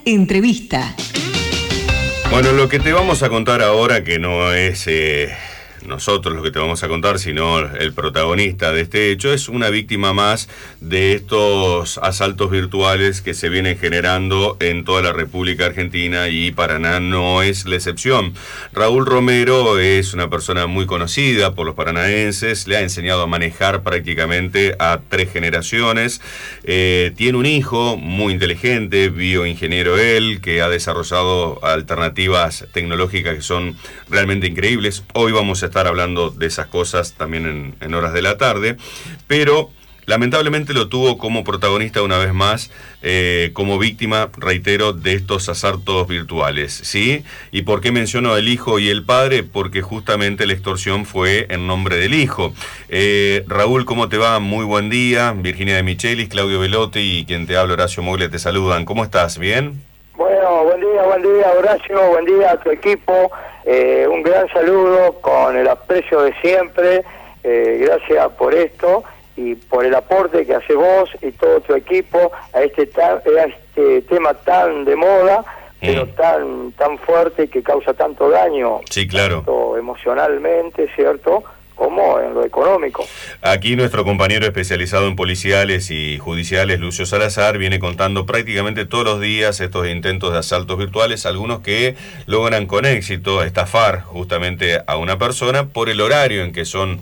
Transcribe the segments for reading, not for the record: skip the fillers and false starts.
Entrevista. Bueno, lo que te vamos a contar ahora, que no es nosotros lo que te vamos a contar, sino el protagonista de este hecho, es una víctima más de estos asaltos virtuales que se vienen generando en toda la República Argentina, y Paraná no es la excepción. Raúl Romero es una persona muy conocida por los paranaenses, le ha enseñado a manejar prácticamente a 3 generaciones, tiene un hijo muy inteligente, bioingeniero él, que ha desarrollado alternativas tecnológicas que son realmente increíbles. Hoy vamos a estar hablando de esas cosas también en horas de la tarde, pero lamentablemente lo tuvo como protagonista una vez más, como víctima, reitero, de estos asaltos virtuales, ¿sí? ¿Y por qué menciono el hijo y el padre? Porque justamente la extorsión fue en nombre del hijo. Raúl, ¿cómo te va? Muy buen día. Virginia de Michelis, Claudio Velotti y quien te habla, Horacio Moglia, te saludan. ¿Cómo estás? ¿Bien? Bueno, buen día, Horacio, buen día a tu equipo, un gran saludo con el aprecio de siempre, gracias por esto y por el aporte que hace vos y todo tu equipo a este tema tan de moda, pero tan fuerte, que causa tanto daño, sí, claro, tanto emocionalmente, ¿cierto?, como en lo económico. Aquí nuestro compañero especializado en policiales y judiciales, Lucio Salazar, viene contando prácticamente todos los días estos intentos de asaltos virtuales, algunos que logran con éxito estafar justamente a una persona por el horario en que son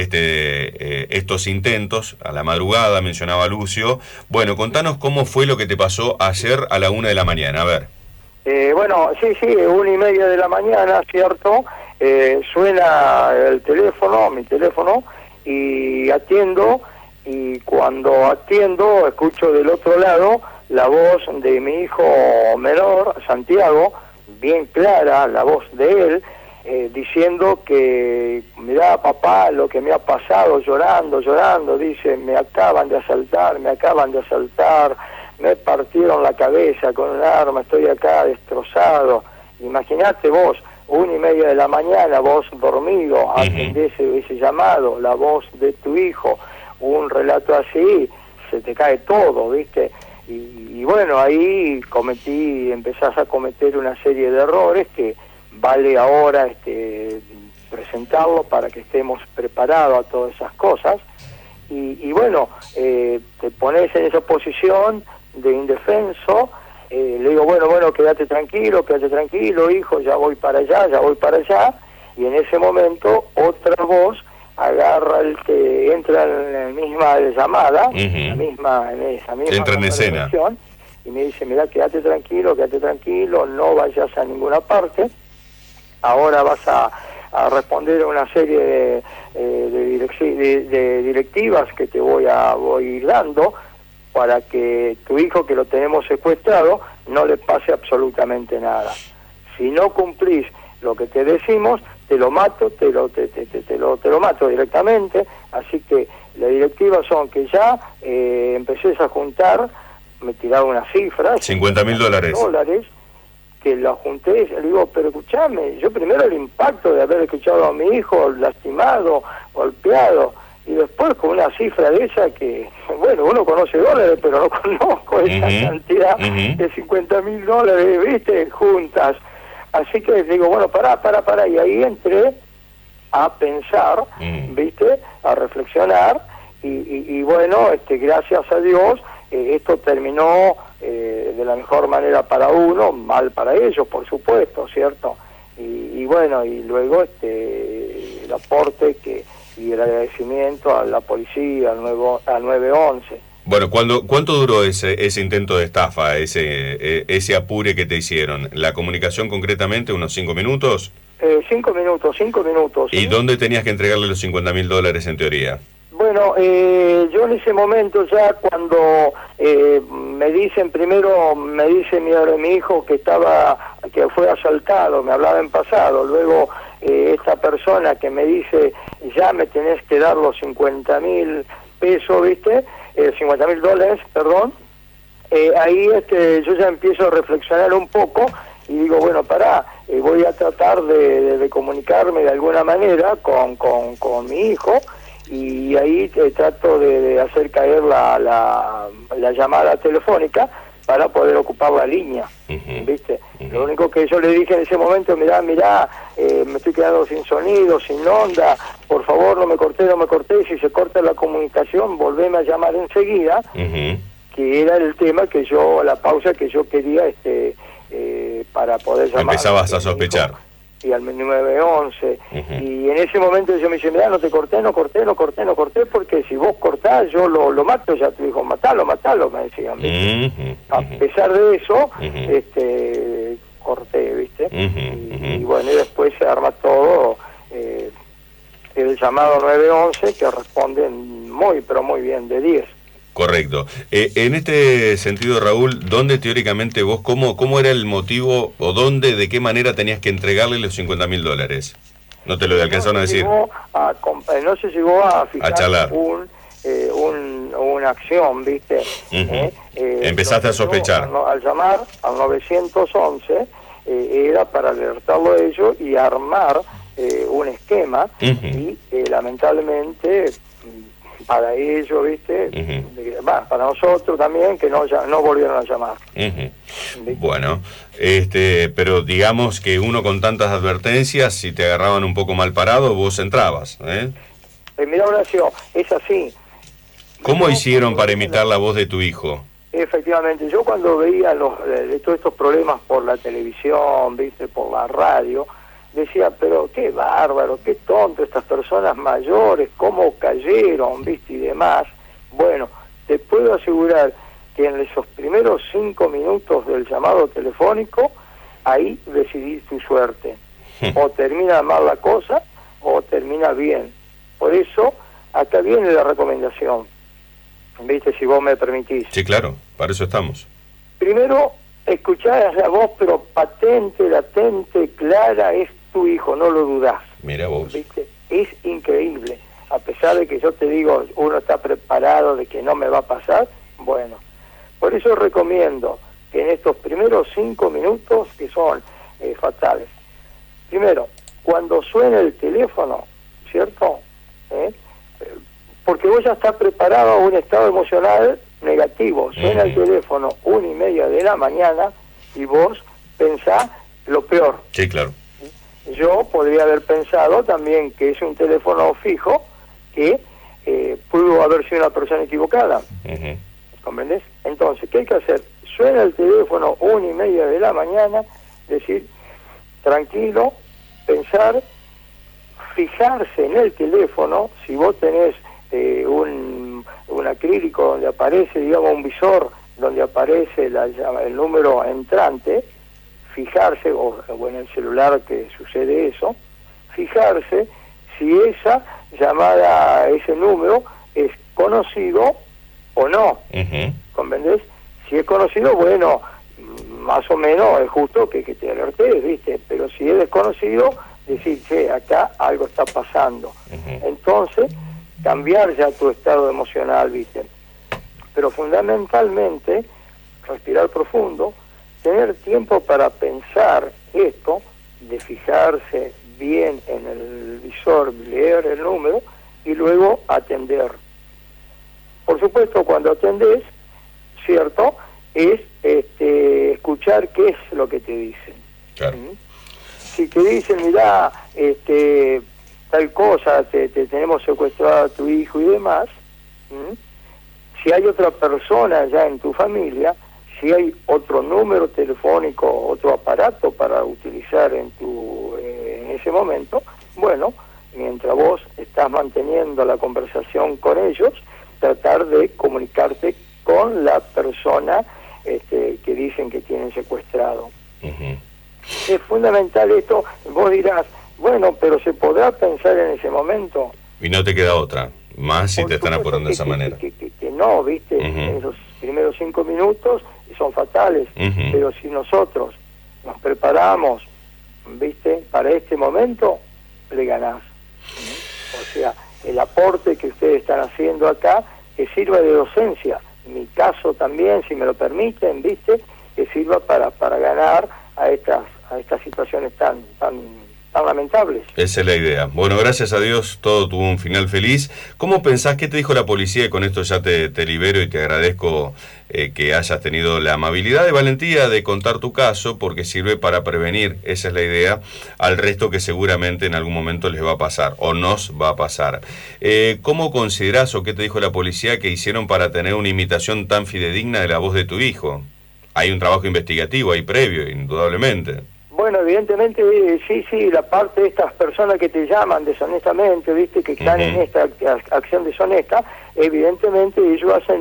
estos intentos, a la madrugada, mencionaba Lucio. Bueno, contanos cómo fue lo que te pasó ayer a la 1 de la mañana, a ver. Bueno, sí, 1:30 de la mañana, ¿cierto? Suena el teléfono, mi teléfono, y atiendo, y cuando atiendo escucho del otro lado la voz de mi hijo menor, Santiago, bien clara la voz de él, diciendo que, mirá papá, lo que me ha pasado, llorando, dice, me acaban de asaltar, me partieron la cabeza con un arma, estoy acá destrozado. Imagínate vos, 1:30 de la mañana, vos dormido, atendés ese llamado, la voz de tu hijo, un relato así, se te cae todo, ¿viste? Y bueno, ahí empezás a cometer una serie de errores que vale ahora presentarlo para que estemos preparados a todas esas cosas. Y bueno, te pones en esa posición de indefenso. Le digo, bueno, quédate tranquilo, hijo, ya voy para allá, y en ese momento otra voz agarra el que entra en la misma llamada, en esa misma entra en escena, y me dice, mira, quédate tranquilo, no vayas a ninguna parte, ahora vas a responder a una serie de directivas que te voy ir dando, para que tu hijo, que lo tenemos secuestrado, no le pase absolutamente nada. Si no cumplís lo que te decimos, te lo mato, te lo mato directamente. Así que las directivas son que ya empecés a juntar, me tiraron una cifra, $50.000, que la junté. Le digo, pero escuchame, yo primero el impacto de haber escuchado a mi hijo lastimado, golpeado, y después con una cifra de esa que, bueno, uno conoce dólares, pero no conozco esa cantidad de $50.000, ¿viste?, juntas. Así que digo, bueno, pará, y ahí entré a pensar, ¿viste?, a reflexionar, y bueno, gracias a Dios, esto terminó de la mejor manera para uno, mal para ellos, por supuesto, ¿cierto? Y bueno, y luego el aporte y el agradecimiento a la policía, al 911. Bueno, ¿cuánto duró ese intento de estafa, ese apure que te hicieron? ¿La comunicación concretamente, unos 5 minutos? 5 minutos. ¿Y dónde tenías que entregarle los $50.000 en teoría? Bueno, yo en ese momento ya cuando me dice mi hijo que fue asaltado, me hablaba en pasado, luego esta persona que me dice, ya me tenés que dar los $50.000 pesos, ¿viste? $50.000, perdón. Ahí yo ya empiezo a reflexionar un poco y digo, bueno, voy a tratar de comunicarme de alguna manera con mi hijo, y ahí trato de hacer caer la llamada telefónica, para poder ocupar la línea, ¿viste? Lo único que yo le dije en ese momento, mirá, me estoy quedando sin sonido, sin onda, por favor no me corté, si se corta la comunicación, volveme a llamar enseguida, que era el tema la pausa que yo quería para poder llamar. Empezabas a sospechar. Y al 911, y en ese momento yo me dice, mirá, no corté, porque si vos cortás, yo lo mato ya, tu hijo, matalo, me decían, a pesar de eso, corté, ¿viste? Y bueno, y después se arma todo, el llamado 911, que responden muy, pero muy bien, de 10. Correcto. En este sentido, Raúl, ¿dónde teóricamente vos, cómo era el motivo o de qué manera tenías que entregarle los $50.000? No te lo alcanzaron a decir. No se llegó a fijar charlar. Una acción, ¿viste? Empezaste a sospechar. Al llamar al 911, era para alertarlo a ellos y armar un esquema, y lamentablemente para ellos, ¿viste? Para nosotros también, que no volvieron a llamar. Bueno, pero digamos que uno con tantas advertencias, si te agarraban un poco mal parado, vos entrabas, Mirá, Horacio, es así. ¿Cómo hicieron para imitar la voz de tu hijo? Efectivamente, yo cuando veía todos estos problemas por la televisión, ¿viste? Por la radio, decía, pero qué bárbaro, qué tonto estas personas mayores, cómo cayeron, ¿viste? Y demás. Bueno, te puedo asegurar que en esos primeros 5 minutos del llamado telefónico, ahí decidís tu suerte. O termina mal la cosa, o termina bien. Por eso, acá viene la recomendación, ¿viste? Si vos me permitís. Sí, claro, para eso estamos. Primero, escuchar la voz, pero patente, latente, clara, es tu hijo, no lo dudás. Mira vos. ¿Viste? Es increíble. A pesar de que yo te digo, uno está preparado de que no me va a pasar, bueno. Por eso recomiendo que en estos primeros 5 minutos, que son fatales, primero, cuando suena el teléfono, ¿cierto? Porque vos ya estás preparado a un estado emocional negativo. Suena el teléfono 1:30 de la mañana y vos pensás lo peor. Sí, claro. Yo podría haber pensado también que es un teléfono fijo, que pudo haber sido una persona equivocada. ¿Comprendés? Entonces, ¿qué hay que hacer? Suena el teléfono 1:30 de la mañana, decir, tranquilo, pensar, fijarse en el teléfono. Si vos tenés un acrílico donde aparece, digamos, un visor donde aparece el número entrante, fijarse, o en el celular que sucede eso, fijarse si esa llamada, ese número es conocido o no. ¿Comprendés? Si es conocido, bueno, más o menos es justo que te alertes, ¿viste? Pero si es desconocido, decir, che, acá algo está pasando. Entonces, cambiar ya tu estado emocional, ¿viste? Pero fundamentalmente, respirar profundo, tener tiempo para pensar esto, de fijarse bien en el visor, leer el número y luego atender. Por supuesto, cuando atendés, ¿cierto? Es escuchar qué es lo que te dicen. Claro. Si te dicen, mirá, tal cosa, te tenemos secuestrado a tu hijo y demás, si hay otra persona ya en tu familia, si hay otro número telefónico, otro aparato para utilizar en ese momento, bueno, mientras vos estás manteniendo la conversación con ellos, tratar de comunicarte con la persona que dicen que tienen secuestrado. Es fundamental esto. Vos dirás, bueno, pero ¿se podrá pensar en ese momento? Y no te queda otra, más si te están apurando de esa manera. Que no, ¿viste? En esos primeros 5 minutos son fatales, pero si nosotros nos preparamos, ¿viste? Para este momento, le ganás. O sea, el aporte que ustedes están haciendo acá, que sirva de docencia. En mi caso también, si me lo permiten, ¿viste? Que sirva para ganar a estas situaciones tan tan lamentables. Esa es la idea. Bueno, gracias a Dios todo tuvo un final feliz. ¿Cómo pensás, qué te dijo la policía? Y con esto ya te libero y te agradezco que hayas tenido la amabilidad y valentía de contar tu caso, porque sirve para prevenir, esa es la idea, al resto que seguramente en algún momento les va a pasar o nos va a pasar. ¿Cómo considerás o qué te dijo la policía que hicieron para tener una imitación tan fidedigna de la voz de tu hijo? Hay un trabajo investigativo ahí previo, indudablemente. Bueno, evidentemente, sí, la parte de estas personas que te llaman deshonestamente, ¿viste? Que están en esta acción deshonesta, evidentemente ellos hacen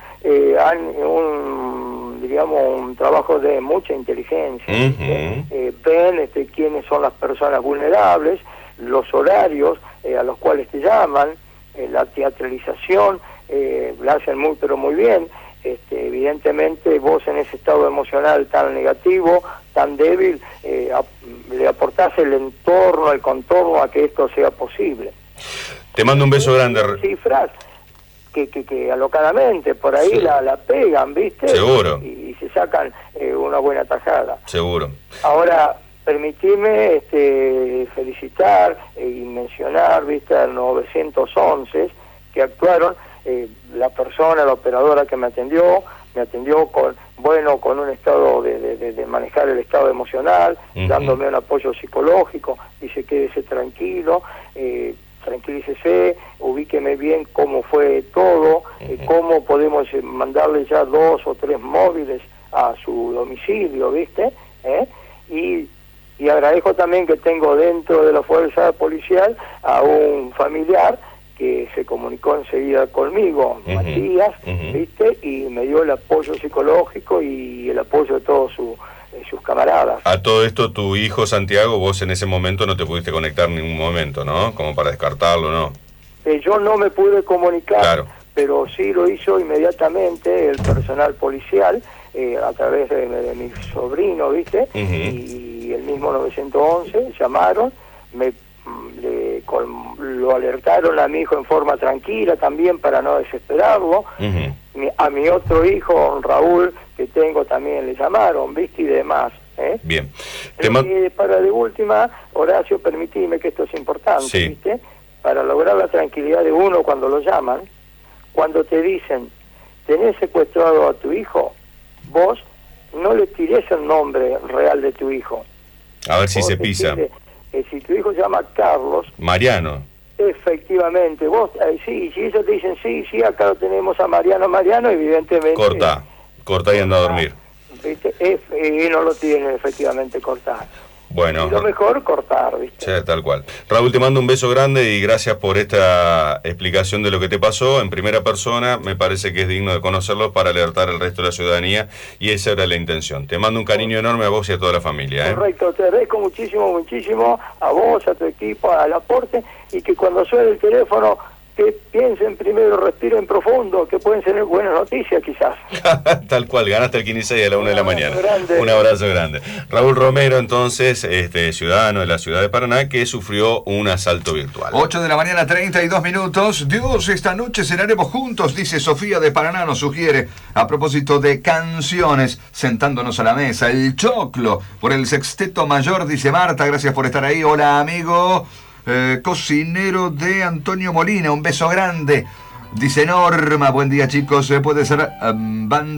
digamos, un trabajo de mucha inteligencia. Ven quiénes son las personas vulnerables, los horarios a los cuales te llaman, la teatralización, la hacen pero muy bien. Evidentemente vos en ese estado emocional tan negativo, tan débil, le aportás el entorno, el contorno a que esto sea posible. Te mando un beso grande. Cifras que alocadamente por ahí sí. la pegan, ¿viste? Seguro. Y se sacan una buena tajada. Seguro. Ahora, permitime felicitar y mencionar, ¿viste? Al 911 que actuaron. La persona, la operadora que me atendió con un estado de manejar el estado emocional, dándome un apoyo psicológico, dice quédese tranquilo, tranquilícese, ubíqueme bien cómo fue todo, cómo podemos mandarle ya 2 o 3 móviles a su domicilio, ¿viste? Y agradezco también que tengo dentro de la fuerza policial a un familiar que se comunicó enseguida conmigo, Matías, ¿viste? Y me dio el apoyo psicológico y el apoyo de todos sus camaradas. A todo esto, tu hijo Santiago, vos en ese momento no te pudiste conectar en ningún momento, ¿no? Como para descartarlo, ¿no? Yo no me pude comunicar, claro. Pero sí lo hizo inmediatamente el personal policial, a través de mi sobrino, ¿viste? Y el mismo 911 llamaron, lo alertaron a mi hijo en forma tranquila también para no desesperarlo. A mi otro hijo, Raúl, que tengo también le llamaron, ¿viste? Y demás. Bien. Para de última, Horacio, permitime que esto es importante, sí. ¿Viste? Para lograr la tranquilidad de uno cuando lo llaman, cuando te dicen, tenés secuestrado a tu hijo, vos no le tires el nombre real de tu hijo. A ver si se pisa. Si tu hijo se llama Carlos... Mariano. Efectivamente, vos, sí, si ellos te dicen, sí, acá lo tenemos a Mariano, evidentemente... Corta y anda a dormir. ¿Viste? Y no lo tienen efectivamente cortar. Bueno. Y lo mejor, cortar, ¿viste? Sí, tal cual. Raúl, te mando un beso grande y gracias por esta explicación de lo que te pasó en primera persona. Me parece que es digno de conocerlo para alertar al resto de la ciudadanía y esa era la intención. Te mando un cariño enorme a vos y a toda la familia. Correcto, te agradezco muchísimo a vos, a tu equipo, al aporte, y que cuando suene el teléfono que piensen primero, respiren profundo, que pueden ser buenas noticias quizás. Tal cual, ganaste el 15 a la 1 de la mañana. Grande. Un abrazo grande. Raúl Romero, entonces, ciudadano de la ciudad de Paraná, que sufrió un asalto virtual. 8 de la mañana, 32 minutos. Dios, esta noche cenaremos juntos, dice Sofía de Paraná, nos sugiere, a propósito de canciones, sentándonos a la mesa. El choclo, por el sexteto mayor, dice Marta, gracias por estar ahí. Hola, amigo. Cocinero de Antonio Molina, un beso grande. Dice Norma, buen día chicos, puede ser